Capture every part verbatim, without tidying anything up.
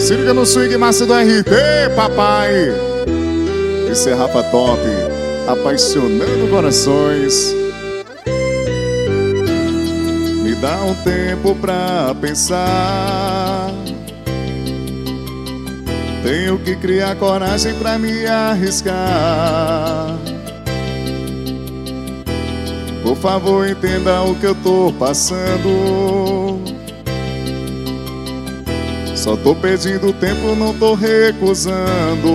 Se liga no swing massa do R T, papai. Esse é Rafa Top, apaixonando corações. Me dá um tempo pra pensar. Tenho que criar coragem pra me arriscar. Por favor, entenda o que eu tô passando. Só tô pedindo tempo, não tô recusando.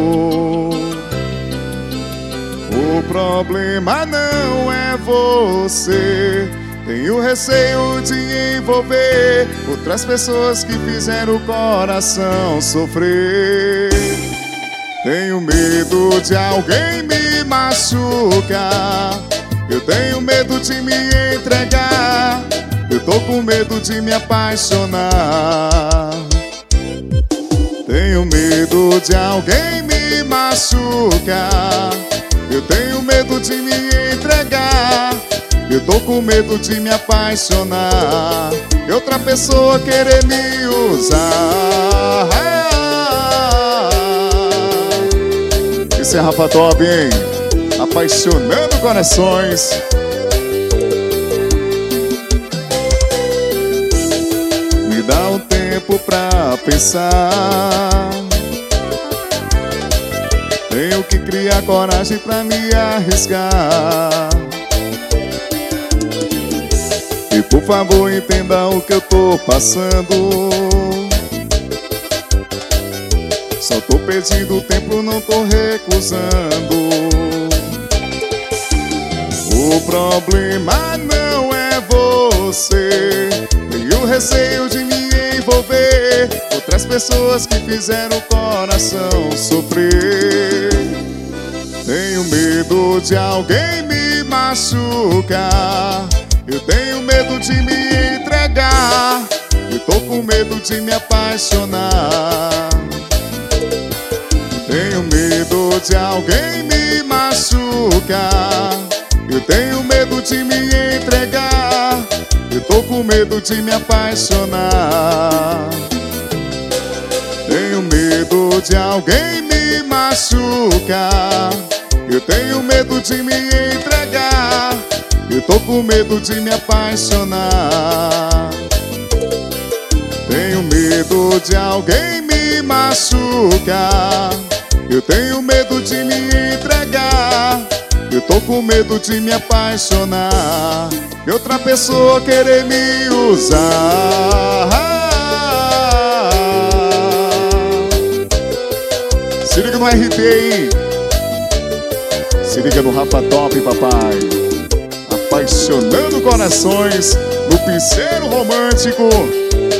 O problema não é você. Tenho receio de envolver outras pessoas que fizeram o coração sofrer. Tenho medo de alguém me machucar. Eu tenho medo de me entregar. Eu tô com medo de me apaixonar. Tenho medo de alguém me machucar. Eu tenho medo de me entregar. Eu tô com medo de me apaixonar e outra pessoa querer me usar. Esse é Rafa Top, hein? Apaixonando corações. Me dá um tempo pra pensar. Tenho que criar coragem pra me arriscar. E por favor, entenda o que eu tô passando. Só tô pedindo tempo, não tô recusando. O problema não é você. Tenho receio de me envolver outras pessoas que fizeram o coração sofrer. Tenho medo de alguém me machucar. Eu tenho medo de me entregar. Eu tô com medo de me apaixonar. Tenho medo de alguém me machucar. Eu tenho medo de me entregar. Eu tô com medo de me apaixonar. Tenho medo de alguém me machucar. Eu tenho medo de me entregar. Eu tô com medo de me apaixonar. Tenho medo de alguém me machucar. Eu tenho medo de me entregar. Eu tô com medo de me apaixonar e outra pessoa querer me usar. Se liga no R T, hein? Se liga no Rafa Top, papai. Apaixonando corações no piseiro romântico.